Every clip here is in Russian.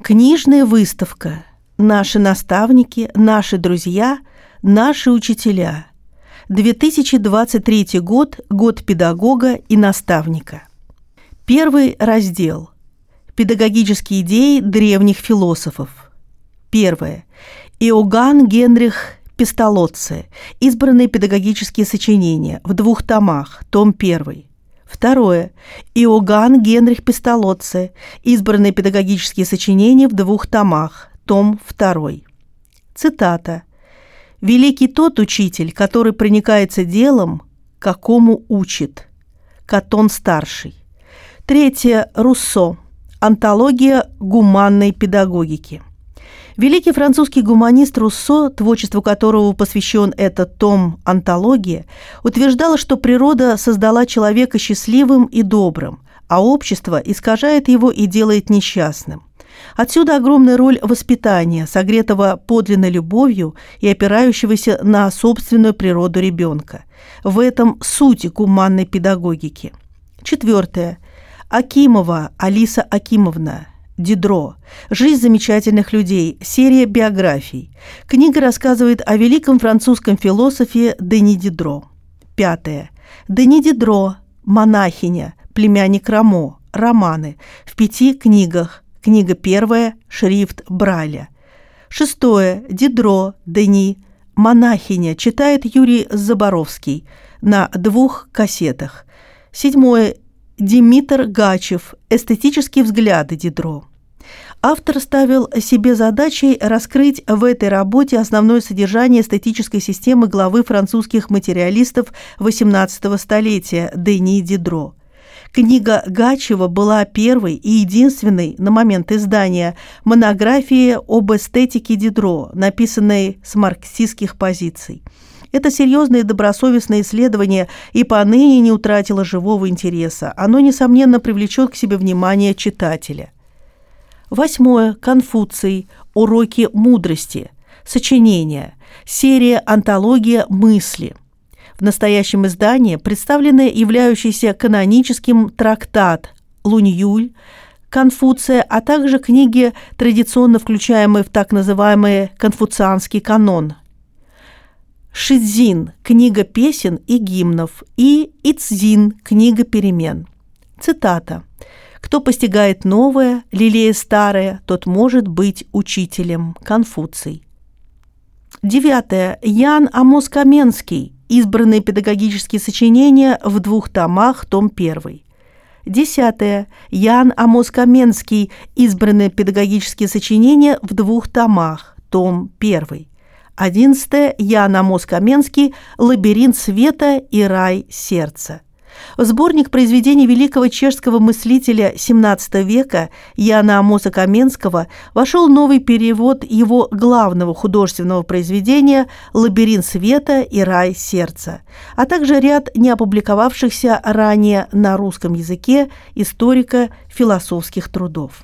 Книжная выставка. Наши наставники, наши друзья, наши учителя. 2023 год – год педагога и наставника. Первый раздел. Педагогические идеи древних философов. Первое. Иоганн Генрих Песталоцци. Избранные педагогические сочинения в 2 томах. Том 1. Второе. Иоганн Генрих Песталоцци. Избранные педагогические сочинения в 2 томах. Том 2. Цитата. «Великий тот учитель, который проникается делом, какому учит». Катон Старший. Третье. Руссо. Антология гуманной педагогики. Великий французский гуманист Руссо, творчеству которого посвящен этот том «Антология», утверждал, что природа создала человека счастливым и добрым, а общество искажает его и делает несчастным. Отсюда огромная роль воспитания, согретого подлинной любовью и опирающегося на собственную природу ребенка. В этом суть гуманной педагогики. Четвертое. Акимова Алиса Акимовна. Дидро. «Жизнь замечательных людей». Серия биографий. Книга рассказывает о великом французском философе Дени Дидро. Пятое. Дени Дидро. Монахиня. Племянник Рамо. Романы. В 5 книгах. Книга 1. Шрифт Брайля. Шестое. Дидро. Дени. Монахиня. Читает Юрий Заборовский. На 2 кассетах. Седьмое. Димитр Гачев. Эстетические взгляды Дидро. Автор ставил себе задачей раскрыть в этой работе основное содержание эстетической системы главы французских материалистов XVIII столетия Дени Дидро. Книга Гачева была первой и единственной на момент издания монографией об эстетике Дидро, написанной с марксистских позиций. Это серьезное и добросовестное исследование и поныне не утратило живого интереса. Оно, несомненно, привлечет к себе внимание читателя. Восьмое. Конфуций. Уроки мудрости. Сочинение. Серия «Антология мысли». В настоящем издании представлены являющийся каноническим трактат Лунь-Юль Конфуция, а также книги, традиционно включаемые в так называемый конфуцианский канон. Шидзин – книга песен и гимнов, и Ицзин – книга перемен. Цитата. «Кто постигает новое, лелея старое, тот может быть учителем». Конфуций. Девятое. Ян Амос Каменский. Избранные педагогические сочинения в 2 томах, том 1. Десятое. Ян Амос Каменский. Избранные педагогические сочинения в 2 томах, том 1. 11. Ян Амос Каменский. «Лабиринт света и рай сердца». Сборник произведений великого чешского мыслителя XVII века Яна Амоса Каменского вошел в новый перевод его главного художественного произведения «Лабиринт света и рай сердца», а также ряд неопубликовавшихся ранее на русском языке историко-философских трудов.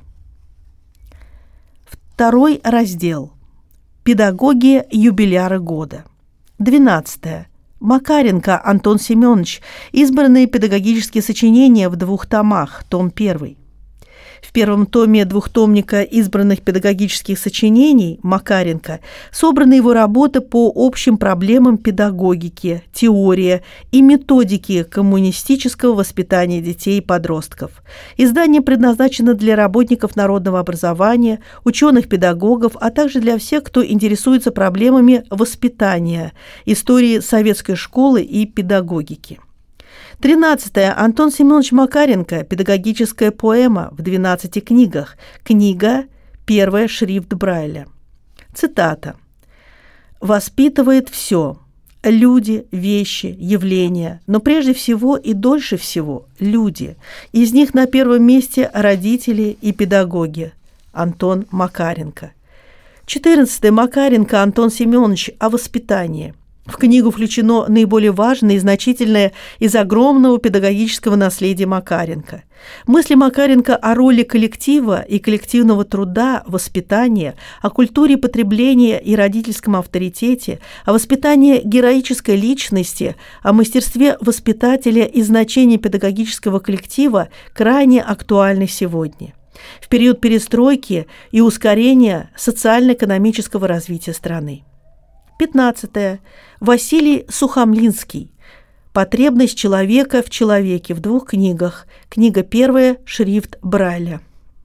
Второй раздел. Педагоги юбиляры года. 12. Макаренко Антон Семенович. Избранные педагогические сочинения в 2 томах, том 1. В первом томе двухтомника избранных педагогических сочинений Макаренко собраны его работы по общим проблемам педагогики, теории и методики коммунистического воспитания детей и подростков. Издание предназначено для работников народного образования, ученых-педагогов, а также для всех, кто интересуется проблемами воспитания, истории советской школы и педагогики. 13. Антон Семенович Макаренко. Педагогическая поэма в 12 книгах. Книга 1. Шрифт Брайля. Цитата. «Воспитывает все – люди, вещи, явления, но прежде всего и дольше всего – люди. Из них на первом месте родители и педагоги». Антон Макаренко. 14. Макаренко Антон Семенович. О воспитании. В книгу включено наиболее важное и значительное из огромного педагогического наследия Макаренко. Мысли Макаренко о роли коллектива и коллективного труда, воспитания, о культуре потребления и родительском авторитете, о воспитании героической личности, о мастерстве воспитателя и значении педагогического коллектива крайне актуальны сегодня. в период перестройки и ускорения социально-экономического развития страны. 15. Василий Сухомлинский. «Потребность человека в человеке» в 2 книгах. Книга 1, шрифт Брайля.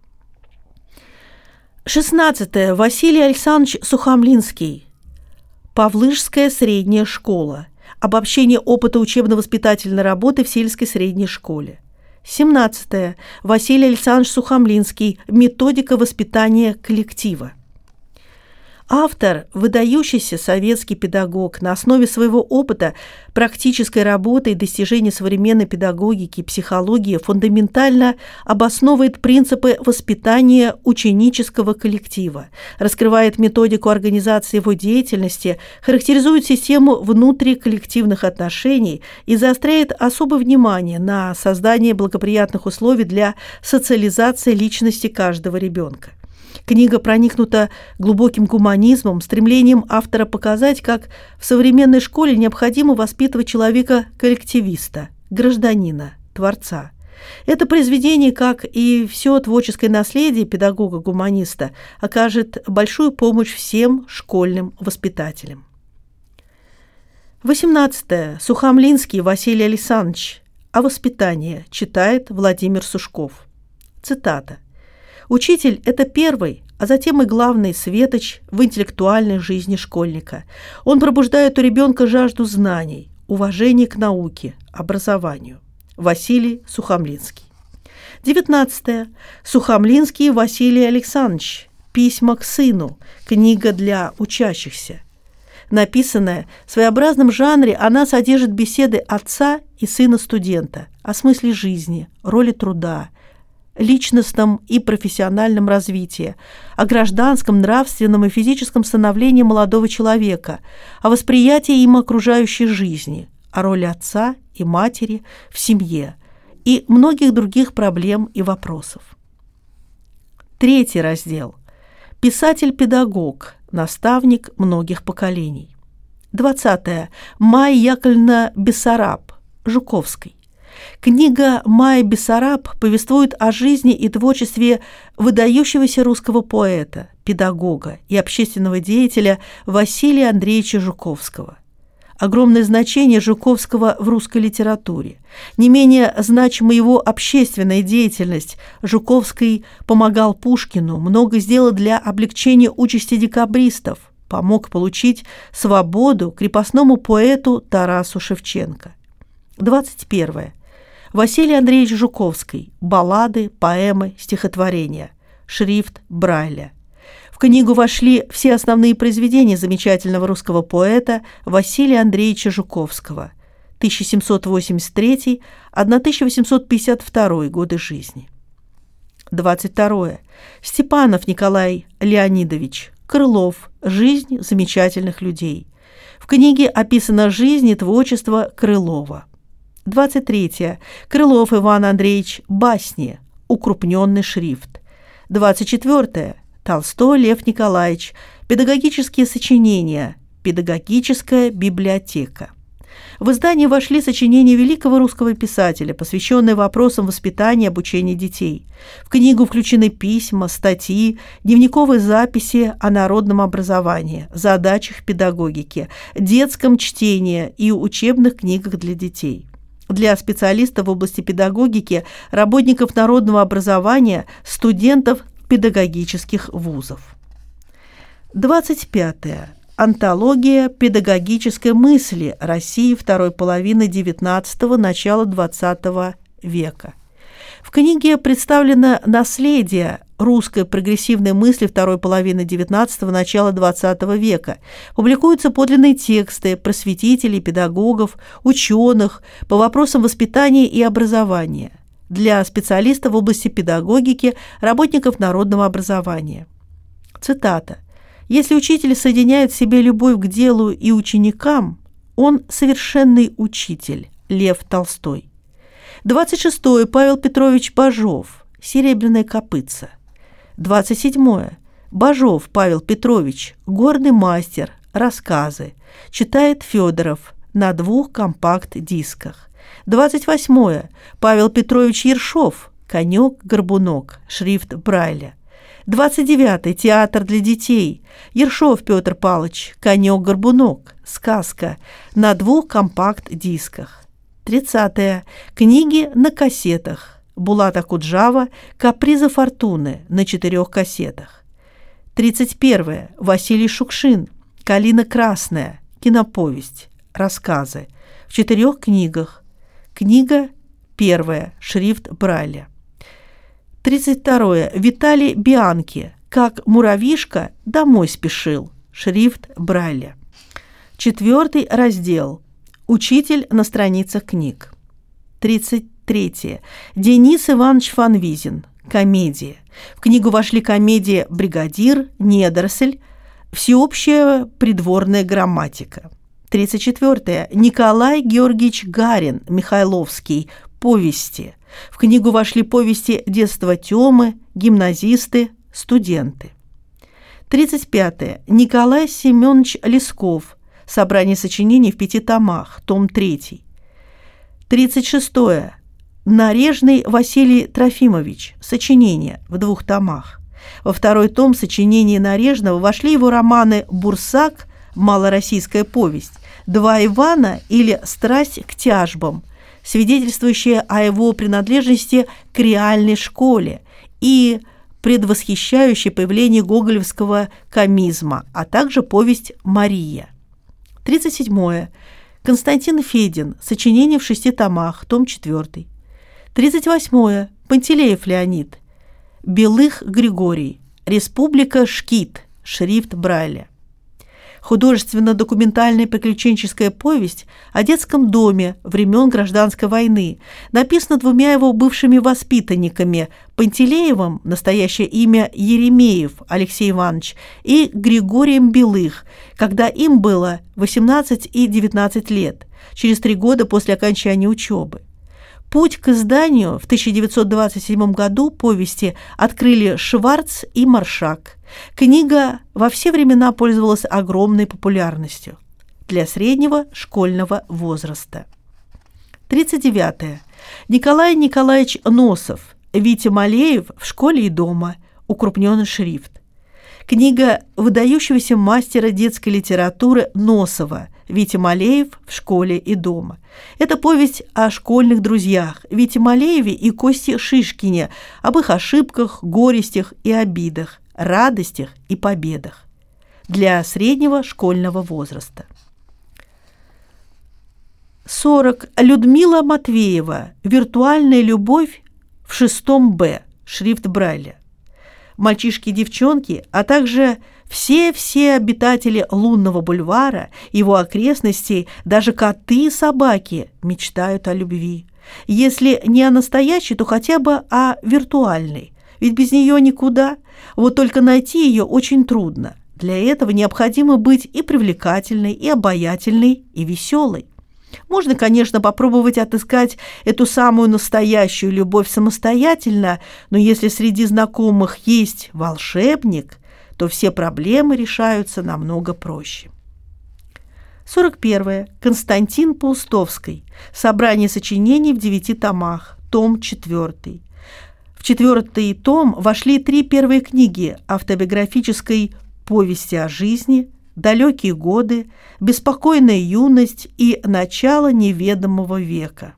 16. Василий Александрович Сухомлинский. «Павлышская средняя школа. Обобщение опыта учебно-воспитательной работы в сельской средней школе». 17. Василий Александрович Сухомлинский. «Методика воспитания коллектива». Автор, выдающийся советский педагог, на основе своего опыта практической работы и достижений современной педагогики и психологии фундаментально обосновывает принципы воспитания ученического коллектива, раскрывает методику организации его деятельности, характеризует систему внутриколлективных отношений и заостряет особое внимание на создание благоприятных условий для социализации личности каждого ребенка. Книга проникнута глубоким гуманизмом, стремлением автора показать, как в современной школе необходимо воспитывать человека-коллективиста, гражданина, творца. Это произведение, как и все творческое наследие педагога-гуманиста, окажет большую помощь всем школьным воспитателям. 18. Сухомлинский Василий Александрович. «О воспитании», читает Владимир Сушков. Цитата. «Учитель – это первый, а затем и главный светоч в интеллектуальной жизни школьника. Он пробуждает у ребенка жажду знаний, уважение к науке, образованию». Василий Сухомлинский. 19. Сухомлинский Василий Александрович. «Письма к сыну», книга для учащихся. Написанная в своеобразном жанре, она содержит беседы отца и сына-студента о смысле жизни, роли труда, личностном и профессиональном развитии, о гражданском, нравственном и физическом становлении молодого человека, о восприятии им окружающей жизни, о роли отца и матери в семье и многих других проблем и вопросов. 3 раздел. Писатель-педагог, наставник многих поколений. 20. Майя Яковлевна Бессараб, Жуковской. Книга Майи Бессараб повествует о жизни и творчестве выдающегося русского поэта, педагога и общественного деятеля Василия Андреевича Жуковского. Огромное значение Жуковского в русской литературе. Не менее значима его общественная деятельность. Жуковский помогал Пушкину, много сделал для облегчения участи декабристов, помог получить свободу крепостному поэту Тарасу Шевченко. 21. Василий Андреевич Жуковский. Баллады, поэмы, стихотворения. Шрифт Брайля. В книгу вошли все основные произведения замечательного русского поэта Василия Андреевича Жуковского, 1783-1852 годы жизни. 22. Степанов Николай Леонидович. Крылов. Жизнь замечательных людей. В книге описана жизнь и творчество Крылова. 23. Крылов Иван Андреевич. Басни. Укрупненный шрифт. 24. Толстой Лев Николаевич. Педагогические сочинения. Педагогическая библиотека. В издание вошли сочинения великого русского писателя, посвященные вопросам воспитания и обучения детей. В книгу включены письма, статьи, дневниковые записи о народном образовании, задачах педагогики, детском чтении и учебных книгах для детей. Для специалистов в области педагогики, работников народного образования, студентов педагогических вузов. 25. Антология педагогической мысли России второй половины XIX – начала XX века. В книге представлено наследие русской прогрессивной мысли второй половины XIX – начала XX века. Публикуются подлинные тексты просветителей, педагогов, ученых по вопросам воспитания и образования для специалистов в области педагогики, работников народного образования. Цитата. «Если учитель соединяет в себе любовь к делу и ученикам, он совершенный учитель». Лев Толстой. 26. Павел Петрович Бажов. «Серебряное копытце». 27. Бажов Павел Петрович. «Горный мастер. Рассказы». Читает Федоров на 2 компакт-дисках. 28. Павел Петрович Ершов. «Конек-горбунок», шрифт Брайля. 29-й театр для детей. Ершов Петр Павлович, «Конек-горбунок», сказка, на 2 компакт-дисках. 30-е книги на кассетах. Булат Акуджава «Капризы фортуны» на 4 кассетах. 31-е Василий Шукшин «Калина красная», киноповесть, рассказы в 4 книгах. Книга 1, шрифт Брайля. 32-е Виталий Бианки «Как муравьишка домой спешил», шрифт Брайля. 4 раздел «Учитель на страницах книг». 33-е Денис Иванович Фанвизин «Комедия». В книгу вошли комедия «Бригадир», «Недоросль», «Всеобщая придворная грамматика». 34-е Николай Георгиевич Гарин Михайловский «Повести». В книгу вошли повести «Детство Тёмы», «Гимназисты», «Студенты». 35-е Николай Семенович Лесков «Собрание сочинений в 5 томах», том 3. 36-е Нарежный Василий Трофимович «Сочинения» в 2 томах. Во 2 том сочинений Нарежного вошли его романы «Бурсак», «Малороссийская повесть», «Два Ивана» или «Страсть к тяжбам», свидетельствующие о его принадлежности к реальной школе и предвосхищающее появление гоголевского комизма, а также повесть «Мария». 37-е Константин Федин «Сочинение в 6 томах», том 4. 38-е Пантелеев Леонид «Белых Григорий», «Республика Шкит», шрифт Брайля. Художественно-документальная приключенческая повесть о детском доме времен Гражданской войны, написана 2 его бывшими воспитанниками Пантелеевым, настоящее имя Еремеев Алексей Иванович, и Григорием Белых, когда им было 18 и 19 лет, через 3 года после окончания учебы. Путь к изданию в 1927 году повести открыли Шварц и Маршак. Книга во все времена пользовалась огромной популярностью для среднего школьного возраста. 39-е Николай Николаевич Носов «Витя Малеев в школе и дома», укрупненный шрифт. Книга выдающегося мастера детской литературы Носова «Витя Малеев в школе и дома». Это повесть о школьных друзьях Вите Малееве и Косте Шишкине, об их ошибках, горестях и обидах, радостях и победах для среднего школьного возраста. 40 Людмила Матвеева «Виртуальная любовь в 6 Б», шрифт Брайля. Мальчишки и девчонки, а также все обитатели Лунного бульвара, его окрестностей, даже коты и собаки мечтают о любви. Если не о настоящей, то хотя бы о виртуальной. Ведь без нее никуда. Вот только найти ее очень трудно. Для этого необходимо быть и привлекательной, и обаятельной, и веселой. Можно, конечно, попробовать отыскать эту самую настоящую любовь самостоятельно, но если среди знакомых есть волшебник, то все проблемы решаются намного проще. 41. Константин Паустовский. Собрание сочинений в 9 томах, том 4. В 4 том вошли 3 первые книги автобиографической повести о жизни, «Далекие годы», «Беспокойная юность» и «Начало неведомого века».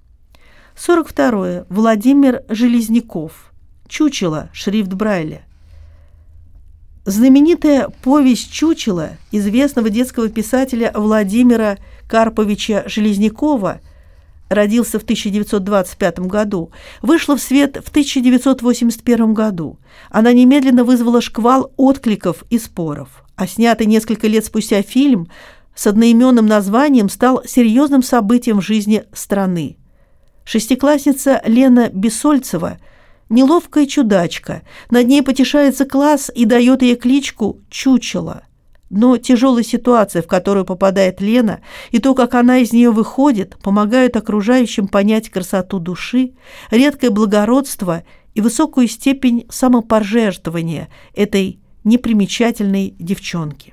42. Владимир Железняков. «Чучело», шрифт Брайля. Знаменитая повесть «Чучело» известного детского писателя Владимира Карповича Железнякова, родился в 1925 году, вышла в свет в 1981 году. Она немедленно вызвала шквал откликов и споров, а снятый несколько лет спустя фильм с одноименным названием стал серьезным событием в жизни страны. Шестиклассница Лена Бессольцева – неловкая чудачка, над ней потешается класс и дает ей кличку «Чучело». Но тяжелая ситуация, в которую попадает Лена, и то, как она из нее выходит, помогают окружающим понять красоту души, редкое благородство и высокую степень самопожертвования этой непримечательной девчонки.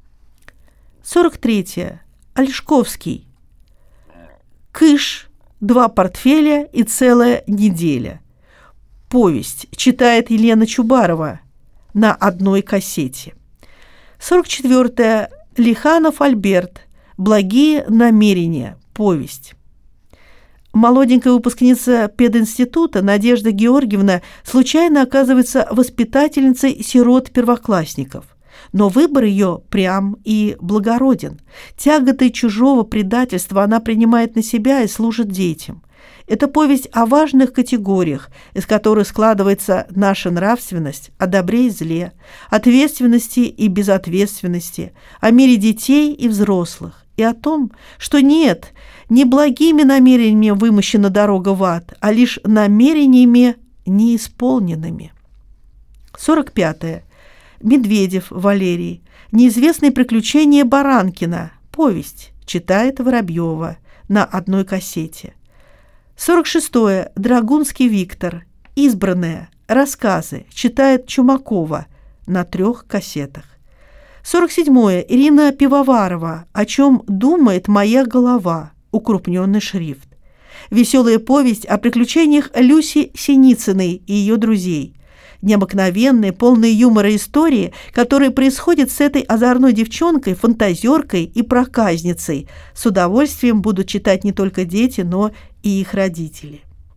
43. Ольшковский. «Кыш», «Два портфеля и целая неделя». Повесть читает Елена Чубарова на одной кассете. 44-е. Лиханов Альберт. Благие намерения. Повесть. Молоденькая выпускница пединститута Надежда Георгиевна случайно оказывается воспитательницей сирот-первоклассников. Но выбор ее прям и благороден. Тяготы чужого предательства она принимает на себя и служит детям. Это повесть о важных категориях, из которых складывается наша нравственность, о добре и зле, ответственности и безответственности, о мире детей и взрослых, и о том, что нет, не благими намерениями вымощена дорога в ад, а лишь намерениями неисполненными. 45-е. Медведев Валерий. Неизвестные приключения Баранкина. Повесть. Читает Воробьева на одной кассете. 46-е. Драгунский Виктор. Избранные. Рассказы. Читает Чумакова на 3 кассетах. 47-е. Ирина Пивоварова. О чем думает моя голова. Укрупненный шрифт. Веселая повесть о приключениях Люси Синицыной и ее друзей. Необыкновенные, полные юмора истории, которые происходят с этой озорной девчонкой, фантазеркой и проказницей, с удовольствием будут читать не только дети, но и их родители.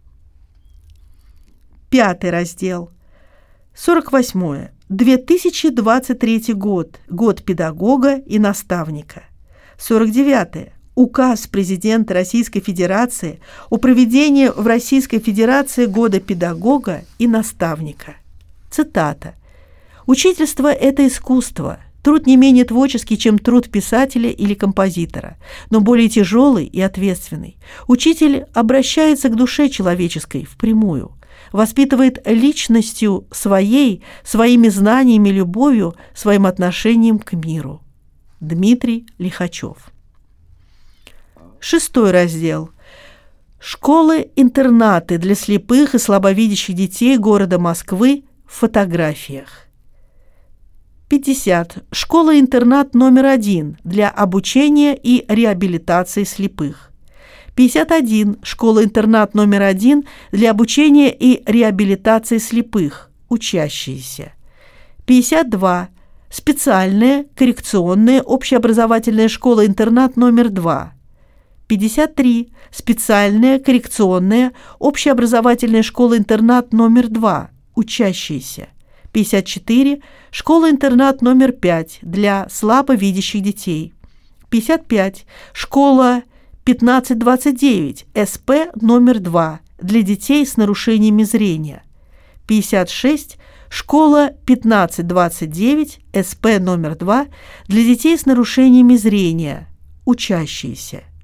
5-й раздел. 48-е. 2023 год. Год педагога и наставника. 49-е. Указ президента Российской Федерации о проведении в Российской Федерации Года педагога и наставника. Цитата. «Учительство – это искусство. Труд не менее творческий, чем труд писателя или композитора, но более тяжелый и ответственный. Учитель обращается к душе человеческой впрямую, воспитывает личностью своими знаниями, любовью, своим отношением к миру». Дмитрий Лихачев. 6-й раздел. Школы-интернаты для слепых и слабовидящих детей города Москвы в фотографиях. 50. Школа-интернат номер 1 для обучения и реабилитации слепых. 51. Школа-интернат номер 1 для обучения и реабилитации слепых, учащиеся. 52. Специальная, коррекционная, общеобразовательная школа-интернат номер 2. 53. Специальная, коррекционная, общеобразовательная школа-интернат номер 2, учащиеся. 54. Школа-интернат номер 5 для слабовидящих детей. 55. Школа 1529, СП номер 2 для детей с нарушениями зрения. 56. Школа 1529, СП номер 2 для детей с нарушениями зрения, учащиеся.